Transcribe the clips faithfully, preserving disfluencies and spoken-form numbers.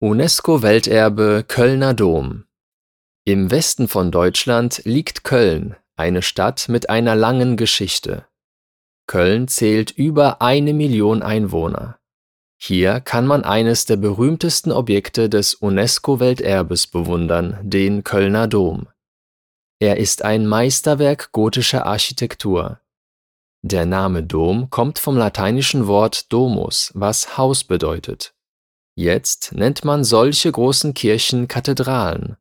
UNESCO-Welterbe Kölner Dom. Im Westen von Deutschland liegt Köln, eine Stadt mit einer langen Geschichte. Köln zählt über eine Million Einwohner. Hier kann man eines der berühmtesten Objekte des UNESCO-Welterbes bewundern, den Kölner Dom. Er ist ein Meisterwerk gotischer Architektur. Der Name Dom kommt vom lateinischen Wort domus, was Haus bedeutet. Jetzt nennt man solche großen Kirchen Kathedralen.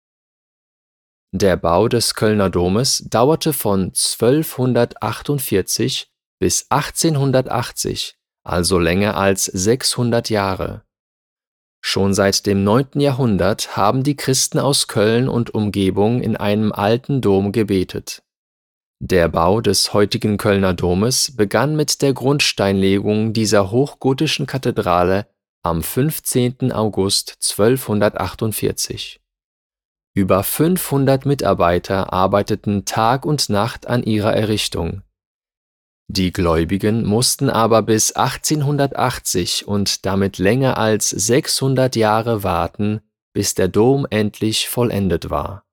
Der Bau des Kölner Domes dauerte von zwölfhundertachtundvierzig bis achtzehnhundertachtzig, also länger als sechshundert Jahre. Schon seit dem neunten Jahrhundert haben die Christen aus Köln und Umgebung in einem alten Dom gebetet. Der Bau des heutigen Kölner Domes begann mit der Grundsteinlegung dieser hochgotischen Kathedrale am fünfzehnten August zwölfhundertachtundvierzig. Über fünfhundert Mitarbeiter arbeiteten Tag und Nacht an ihrer Errichtung. Die Gläubigen mussten aber bis achtzehnhundertachtzig und damit länger als sechshundert Jahre warten, bis der Dom endlich vollendet war.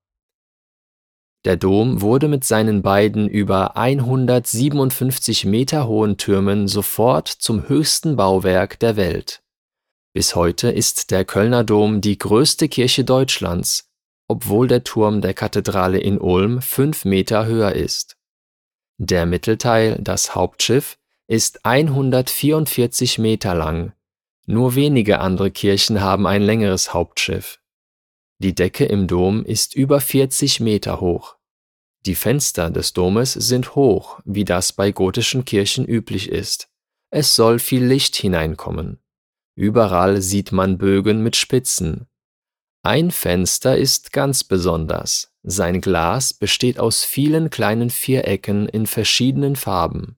Der Dom wurde mit seinen beiden über hundertsiebenundfünfzig Meter hohen Türmen sofort zum höchsten Bauwerk der Welt. Bis heute ist der Kölner Dom die größte Kirche Deutschlands, obwohl der Turm der Kathedrale in Ulm fünf Meter höher ist. Der Mittelteil, das Hauptschiff, ist hundertvierundvierzig Meter lang. Nur wenige andere Kirchen haben ein längeres Hauptschiff. Die Decke im Dom ist über vierzig Meter hoch. Die Fenster des Domes sind hoch, wie das bei gotischen Kirchen üblich ist. Es soll viel Licht hineinkommen. Überall sieht man Bögen mit Spitzen. Ein Fenster ist ganz besonders. Sein Glas besteht aus vielen kleinen Vierecken in verschiedenen Farben.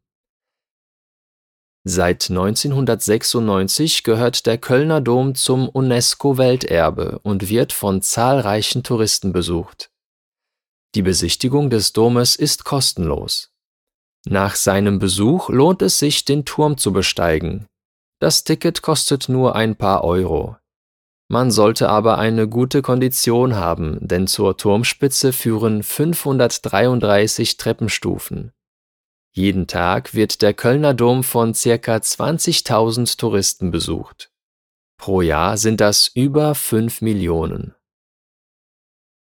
Seit neunzehnhundertsechsundneunzig gehört der Kölner Dom zum UNESCO-Welterbe und wird von zahlreichen Touristen besucht. Die Besichtigung des Domes ist kostenlos. Nach seinem Besuch lohnt es sich, den Turm zu besteigen. Das Ticket kostet nur ein paar Euro. Man sollte aber eine gute Kondition haben, denn zur Turmspitze führen fünfhundertdreiunddreißig Treppenstufen. Jeden Tag wird der Kölner Dom von ca. zwanzigtausend Touristen besucht. Pro Jahr sind das über fünf Millionen.